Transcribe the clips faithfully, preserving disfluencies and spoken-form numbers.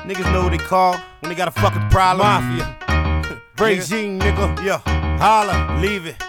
Niggas know what they call when they got a fucking problem. Mafia. Regime, nigga. Yeah. Holla. Leave it.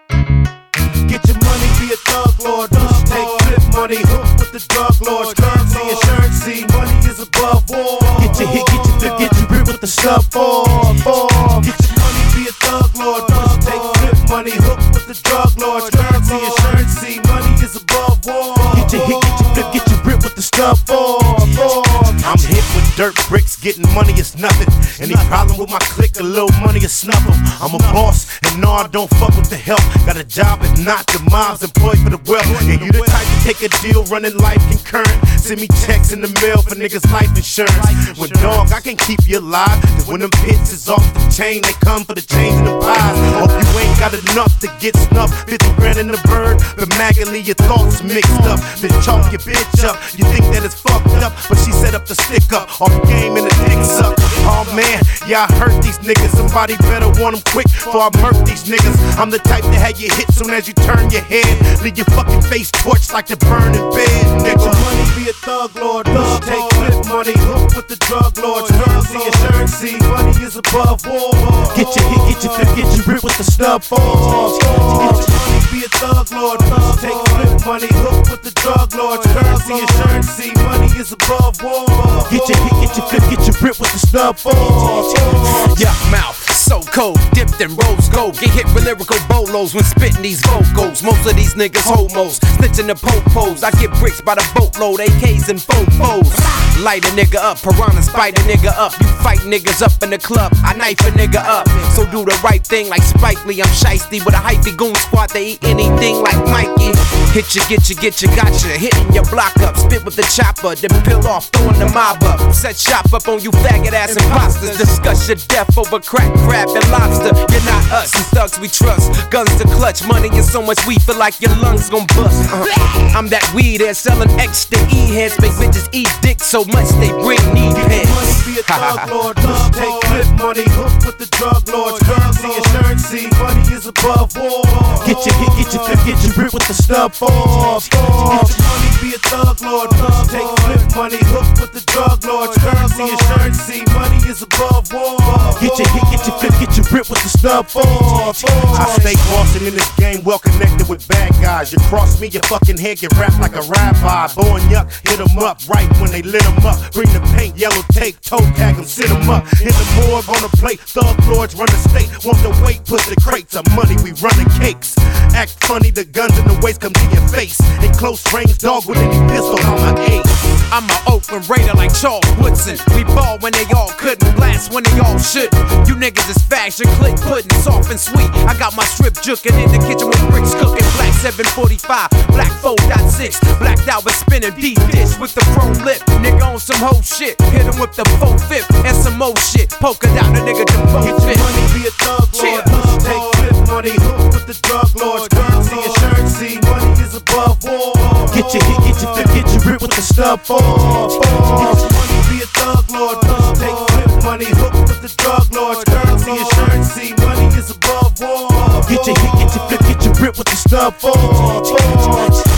Get your money, be a thug lord. Push, take, flip money, hook with the drug lords. Currency, insurance, see, money is above war. Get your hit, get your flip, get your grip with the sub four. Get your money, be a thug lord. Push, take, flip money, hook with the drug lords. Currency, insurance, see, money is above war. Get your hit, get your flip, get your grip with the sub four. I'm hit with dirt bricks, getting money is nothing. Any problem with my clique, a little money is snuffle. I'm a boss, and no, I don't fuck with the help. Got a job, if not, the mom's employed for the wealth. Yeah, you the type to take a deal, running life concurrent. Send me checks in the mail for niggas' life insurance. When dog, I can keep you alive. When them pits is off the chain, they come for the change in the pies. Hope you ain't got enough to get snuffed. fifty grand in the bird, but magically your thoughts mixed up. Then chalk your bitch up. You think that it's fucked up, but she set up the stick up. Off the game and the dick suck. Oh man, yeah, I hurt these niggas. Somebody better want them quick before I murk these niggas. I'm the type to have you hit soon as you turn your head. Leave your fucking face torched like the burning bed. Get your money, be a thug lord. Push, take, flip money, hook with the drug lords. Currency, insurance, see, money is above war. Get your hit, get your flip, get your grip with the snub four. Get your money, be a thug lord. Push, take, flip money, hook with the drug lords. Currency, insurance, see, money is above war. Get your hit, get your flip, get your grip with the snub four. Yeah, mouth so cold, dipped in rose gold. Get hit with lyrical bolos when spitting these vocals. Most of these niggas homos, snitching the popos. I get bricks by the boatload, A Ks and fofos. Light a nigga up, piranha spite a nigga up. You fight niggas up in the club, I knife a nigga up. So do the right thing like Spike Lee. I'm shiesty with a hyphy goon squad. They eat anything like Mikey. Hit you, get you, get you, gotcha. Hitting your block up, spit with the chopper, then peel off, throwing the mob up. Set shop up on you faggot ass imposters. Discuss your death over crack, crab, and lobster. You're not us, and thugs we trust. Guns to clutch, money is so much weed, feel like your lungs gon' bust. Uh, I'm that weed head selling extra E heads. Make bitches eat dick so much they bring knee pads. Money, be a thug lord. Push, take, flip money, hook with the drug lords. Currency, insurance, see, money is above war. Get your hit, get your flip, get your grip with the snub four. Get your money, be a thug lord. Push, take, flip money, hook with the drug lords. Currency, insurance, see, money is above war. Get your hit, get your flip, get your grip with the snub four. I stay bossing in this game, well connected with bad guys. You cross me, your fucking head get wrapped like a rabbi. Born yuck, hit them up right when they lit them up. Bring the paint, yellow tape, toe tag them, sit them up. In the morgue on the plate, thug lords run the state. Want the weight, put the crates of money, we running cakes. Act funny, the guns in the waist come to your face. In close range, dog with any pistol, I'm an ace. I'm an Oakland Raider like Charles Woodson. We ball when they all couldn't, blast when they all should. You niggas is fast, your click pudding, soft and sweet. I got my strip jukin' in the kitchen with bricks cooking. Black seven forty-five, black four point six. Blacked out with spinning deep dish with the chrome lip. Nigga on some whole shit, hit him with the four fifth and some more shit. Polka down a nigga to four Get your money, be a thug lord. Push, take, flip money, hook with the drug lords. Currency, insurance, see, money is above war. Get your hit, get your flip, get your grip with the snub four. Get your money, be a thug lord. Push, take, flip money, hook with the drug lords. Currency, insurance, see, money is above war. Get your hit, get your flip, get your grip with the snub four.